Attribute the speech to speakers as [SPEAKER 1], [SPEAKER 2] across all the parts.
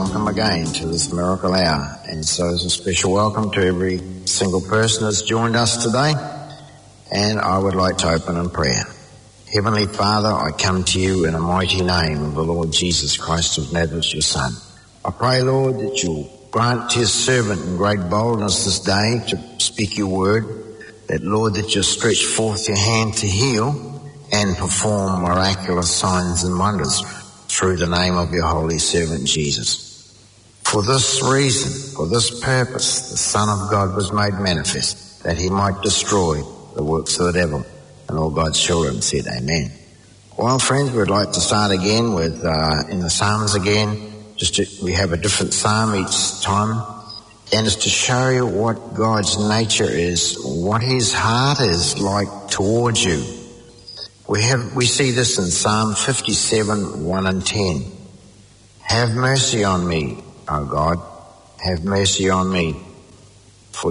[SPEAKER 1] welcome again to this Miracle Hour. And so it's a special welcome to every single person that's joined us today. And I would like to open in prayer. Heavenly Father, I come to you in the mighty name of the Lord Jesus Christ of Nazareth, your Son. I pray, Lord, that you'll grant to your servant in great boldness this day to speak your word, that, Lord, that you'll stretch forth your hand to heal and perform miraculous signs and wonders through the name of your holy servant Jesus. For this reason, for this purpose, the Son of God was made manifest, that he might destroy the works of the devil. And all God's children said amen. Well, friends, we'd like to start again with in the Psalms again. We have a different psalm each time, and it's to show you what God's nature is, what his heart is like towards you. We see this in Psalm 57, 1 and 10. Have mercy on me, O God, have mercy on me, for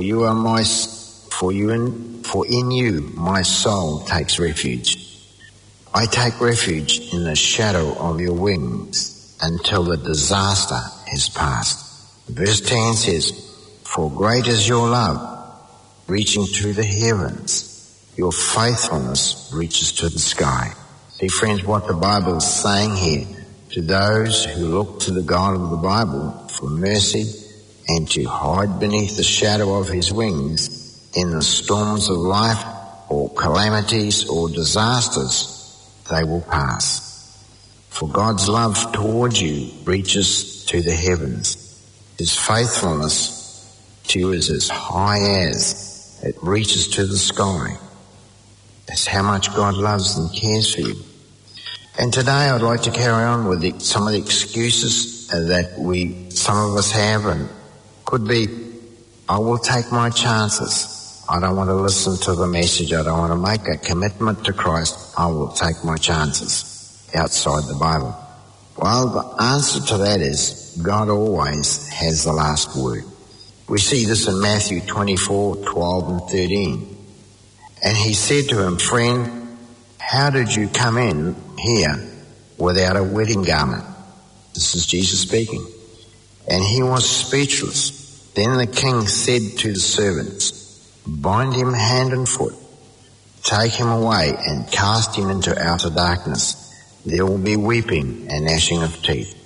[SPEAKER 1] in you my soul takes refuge. I take refuge in the shadow of your wings until the disaster has passed. Verse 10 says, for great is your love, reaching to the heavens. Your faithfulness reaches to the sky. See, friends, what the Bible is saying here, to those who look to the God of the Bible for mercy and to hide beneath the shadow of his wings in the storms of life or calamities or disasters, they will pass. For God's love towards you reaches to the heavens. His faithfulness to you is as high as it reaches to the sky. That's how much God loves and cares for you. And today I'd like to carry on with some of the excuses that some of us have, and could be, I will take my chances. I don't want to listen to the message. I don't want to make a commitment to Christ. I will take my chances outside the Bible. Well, the answer to that is God always has the last word. We see this in Matthew 24, 12 and 13. And he said to him, friend, how did you come in here without a wedding garment? This is Jesus speaking. And he was speechless. Then the king said to the servants, bind him hand and foot, take him away and cast him into outer darkness. There will be weeping and gnashing of teeth.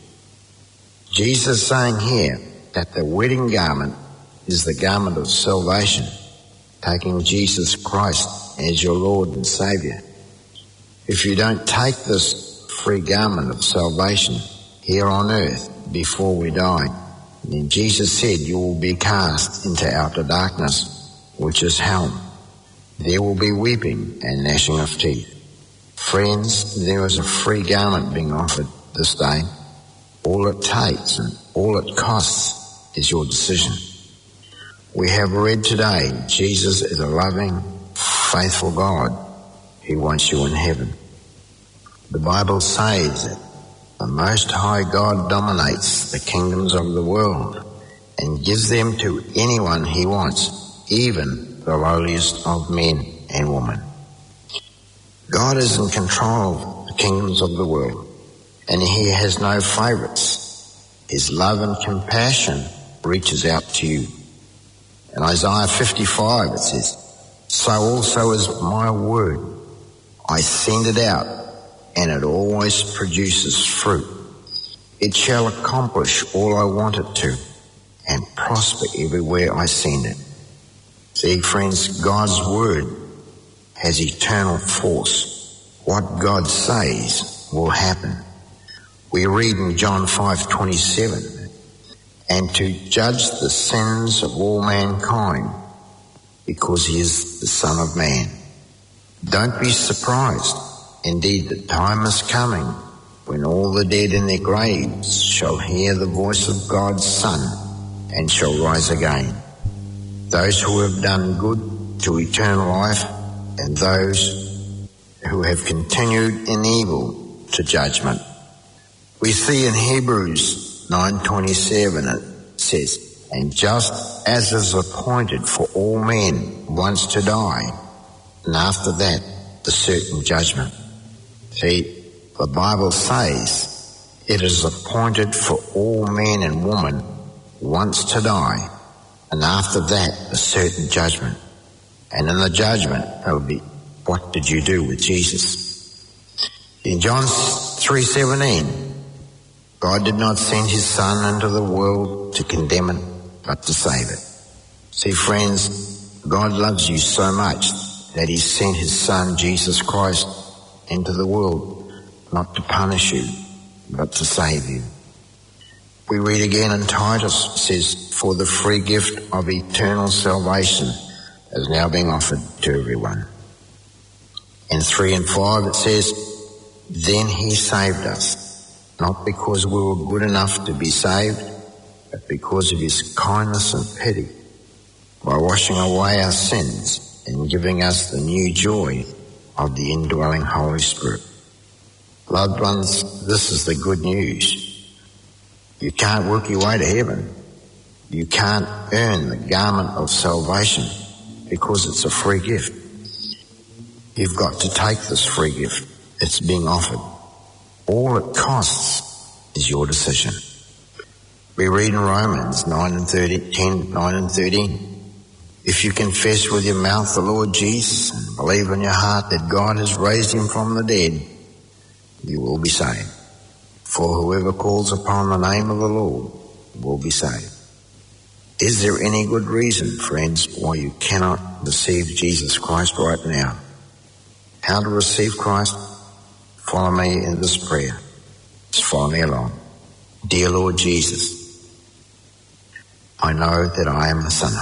[SPEAKER 1] Jesus is saying here that the wedding garment is the garment of salvation, taking Jesus Christ as your Lord and Saviour. If you don't take this free garment of salvation here on earth before we die, then Jesus said you will be cast into outer darkness, which is hell. There will be weeping and gnashing of teeth. Friends, there is a free garment being offered this day. All it takes and all it costs is your decision. We have read today, Jesus is a loving, faithful God. He wants you in heaven. The Bible says that the Most High God dominates the kingdoms of the world and gives them to anyone he wants, even the lowliest of men and women. God is in control of the kingdoms of the world, and he has no favorites. His love and compassion reaches out to you. In Isaiah 55 it says, so also is my word. I send it out, and it always produces fruit. It shall accomplish all I want it to, and prosper everywhere I send it. See, friends, God's word has eternal force. What God says will happen. We read in John 5:27, and to judge the sins of all mankind, because he is the Son of Man. Don't be surprised. Indeed, the time is coming when all the dead in their graves shall hear the voice of God's Son and shall rise again. Those who have done good to eternal life, and those who have continued in evil to judgment. We see in Hebrews 9:27 it says, and just as is appointed for all men once to die, and after that the certain judgment. See, the Bible says It is appointed for all men and women once to die, and after that a certain judgment. And in the judgment it will be, what did you do with Jesus? In John 3:17, God did not send his Son into the world to condemn it, but to save it. See, friends, God loves you so much that he sent his Son, Jesus Christ, into the world, not to punish you, but to save you. We read again in Titus, it says, for the free gift of eternal salvation is now being offered to everyone. In 3 and 5 it says, then he saved us, not because we were good enough to be saved, but because of his kindness and pity, by washing away our sins and giving us the new joy of the indwelling Holy Spirit. Loved ones, this is the good news. You can't work your way to heaven. You can't earn the garment of salvation because it's a free gift. You've got to take this free gift. It's being offered. All it costs is your decision. We read in Romans 9 and 13, if you confess with your mouth the Lord Jesus and believe in your heart that God has raised him from the dead, you will be saved. For whoever calls upon the name of the Lord will be saved. Is there any good reason, friends, why you cannot receive Jesus Christ right now? How to receive Christ? Follow me in this prayer. Just follow me along. Dear Lord Jesus, I know that I am a sinner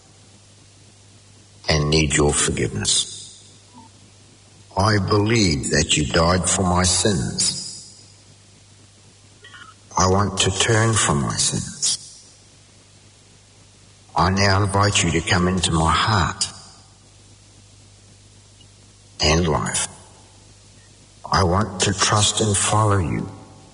[SPEAKER 1] and need your forgiveness. I believe that you died for my sins. I want to turn from my sins. I now invite you to come into my heart and life. I want to trust and follow you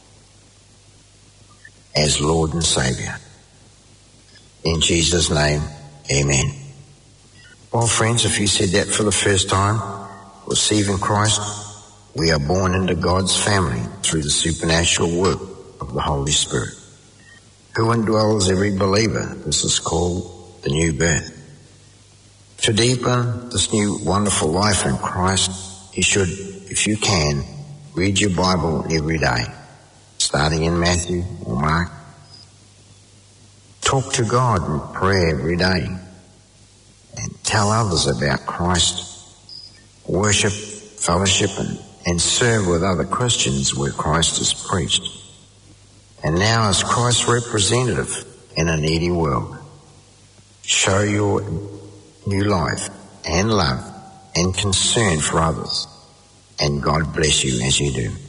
[SPEAKER 1] as Lord and Saviour. In Jesus' name, amen. Well, friends, if you said that for the first time, receiving Christ, we are born into God's family through the supernatural work of the Holy Spirit, who indwells every believer. This is called the new birth. To deepen this new wonderful life in Christ, you should, if you can, read your Bible every day, starting in Matthew or Mark. Talk to God in prayer every day and tell others about Christ. Worship, fellowship, and serve with other Christians where Christ is preached. And now, as Christ's representative in a needy world, show your new life and love and concern for others, and God bless you as you do.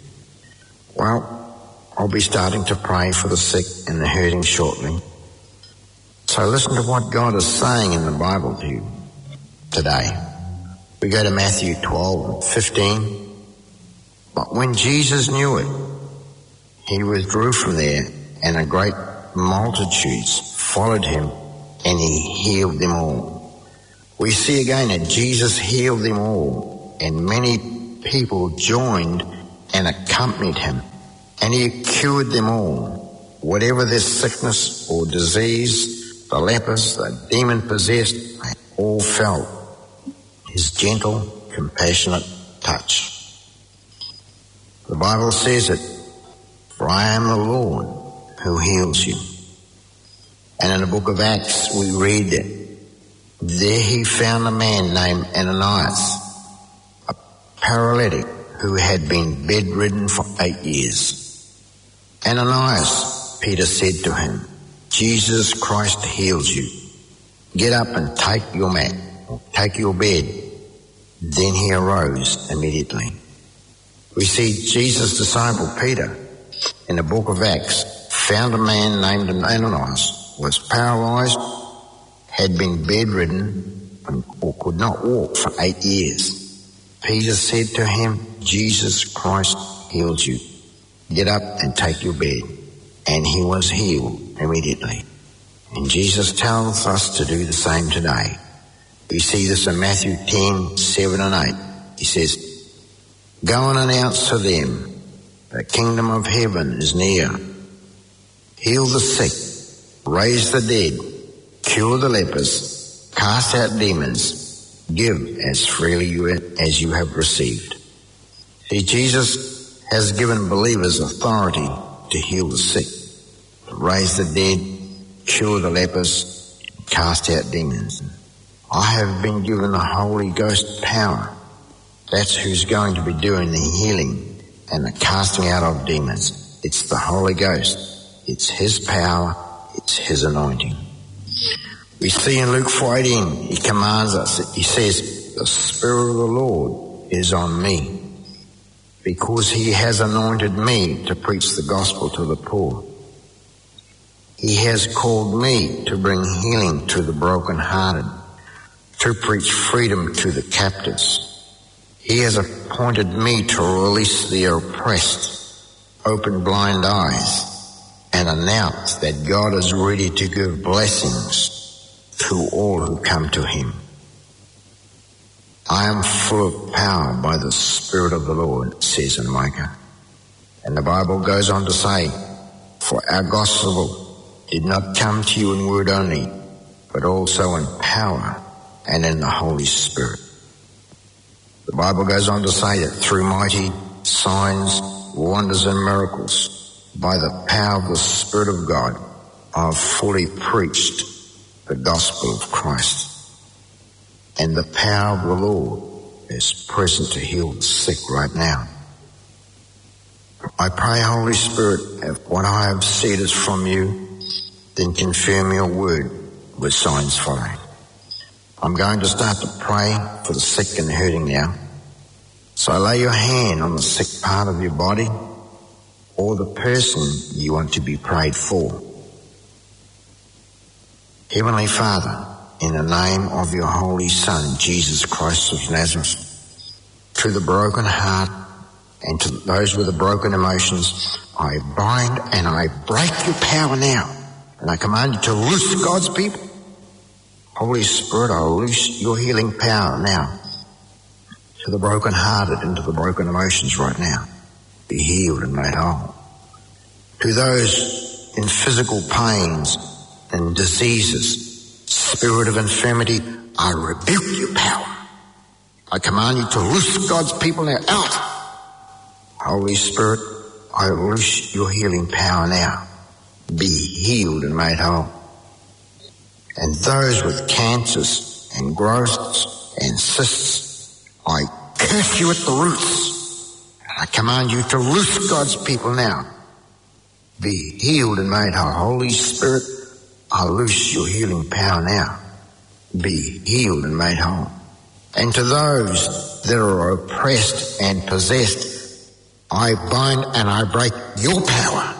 [SPEAKER 1] Well, I'll be starting to pray for the sick and the hurting shortly. So listen to what God is saying in the Bible to you today. We go to Matthew 12:15. But when Jesus knew it, he withdrew from there, and a great multitudes followed him, and he healed them all. We see again that Jesus healed them all, and many people joined and accompanied him, and he cured them all. Whatever their sickness or disease, the lepers, the demon-possessed, they all felt his gentle, compassionate touch. The Bible says it, for I am the Lord who heals you. And in the book of Acts we read that there he found a man named Ananias, a paralytic who had been bedridden for 8 years. Ananias, Peter said to him, Jesus Christ heals you. Get up and take your mat, or take your bed. Then he arose immediately. We see Jesus' disciple Peter in the book of Acts found a man named Ananias, was paralyzed, had been bedridden, or could not walk for 8 years. Peter said to him, Jesus Christ healed you. Get up and take your bed. And he was healed immediately. And Jesus tells us to do the same today. We see this in Matthew 10:7 and 8. He says, go and announce to them, The kingdom of heaven is near. Heal the sick, raise the dead, cure the lepers, cast out demons, give as freely as you have received. See, Jesus has given believers authority to heal the sick, to raise the dead, cure the lepers, cast out demons. I have been given the Holy Ghost power. That's who's going to be doing the healing and the casting out of demons. It's the Holy Ghost. It's His power. It's His anointing. We see in Luke 4:18, He commands us. He says, the Spirit of the Lord is on me, because He has anointed me to preach the gospel to the poor. He has called me to bring healing to the brokenhearted, to preach freedom to the captives. He has appointed me to release the oppressed, open blind eyes, and announce that God is ready to give blessings to all who come to Him. I am full of power by the Spirit of the Lord, it says in Micah. And the Bible goes on to say, for our gospel did not come to you in word only, but also in power and in the Holy Spirit. The Bible goes on to say that through mighty signs, wonders and miracles, by the power of the Spirit of God, I have fully preached the gospel of Christ. And the power of the Lord is present to heal the sick right now. I pray, Holy Spirit, if what I have said is from you, then confirm your word with signs following. I'm going to start to pray for the sick and hurting now. So lay your hand on the sick part of your body or the person you want to be prayed for. Heavenly Father, in the name of your Holy Son, Jesus Christ of Nazareth, to the broken heart and to those with the broken emotions, I bind and I break your power now. And I command you to loose God's people. Holy Spirit, I loose your healing power now to the broken-hearted and to the broken emotions right now. Be healed and made whole. To those in physical pains and diseases, spirit of infirmity, I rebuke your power. I command you to loose God's people now out. Holy Spirit, I loose your healing power now. Be healed and made whole. And those with cancers and growths and cysts, I curse you at the roots. I command you to loose God's people now. Be healed and made whole. Holy Spirit, I loose your healing power now. Be healed and made whole. And to those that are oppressed and possessed, I bind and I break your power.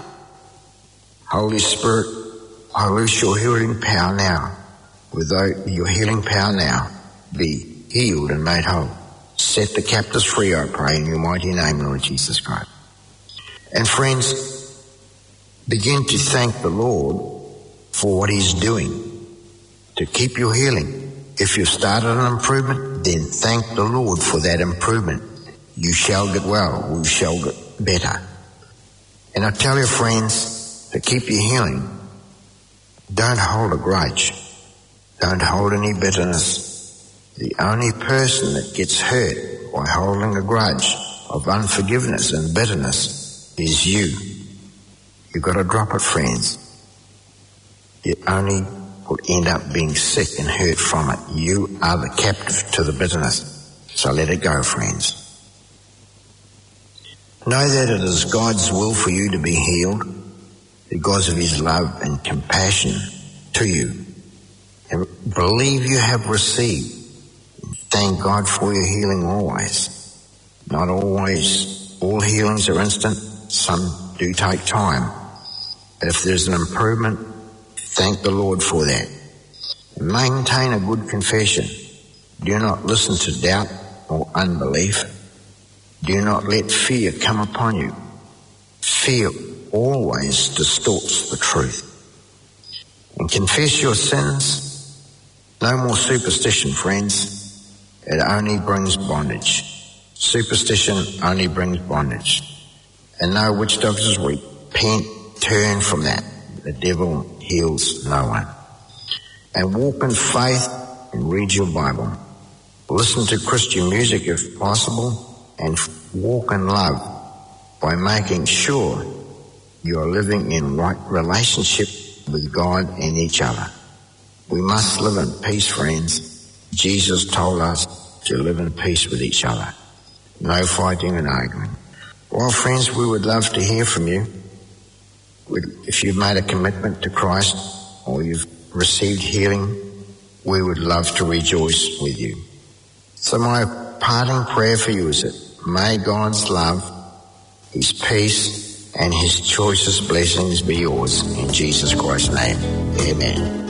[SPEAKER 1] Holy Spirit, I loose your healing power now. Without your healing power now, be healed and made whole. Set the captives free, I pray, in your mighty name, Lord Jesus Christ. And friends, begin to thank the Lord for what He's doing to keep your healing. If you've started an improvement, then thank the Lord for that improvement. You shall get well. We shall get better. And I tell you, friends, to keep your healing, don't hold a grudge. Don't hold any bitterness. The only person that gets hurt by holding a grudge of unforgiveness and bitterness is you. You've got to drop it, friends. You only will end up being sick and hurt from it. You are the captive to the bitterness. So let it go, friends. Know that it is God's will for you to be healed because of His love and compassion to you. And believe you have received. Thank God for your healing always. Not always. All healings are instant. Some do take time. But if there's an improvement, thank the Lord for that. Maintain a good confession. Do not listen to doubt or unbelief. Do not let fear come upon you. Fear always distorts the truth. And confess your sins. No more superstition, friends. It only brings bondage. Superstition only brings bondage. and know which doctors repent, turn from that. The devil heals no one. And walk in faith and read your Bible. Listen to Christian music if possible, and walk in love by making sure you are living in right relationship with God and each other. We must live in peace, friends. Jesus told us to live in peace with each other. No fighting and arguing. Well, friends, we would love to hear from you. If you've made a commitment to Christ or you've received healing, we would love to rejoice with you. So my parting prayer for you is that may God's love, His peace, and His choicest blessings be yours in Jesus Christ's name. Amen.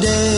[SPEAKER 2] day.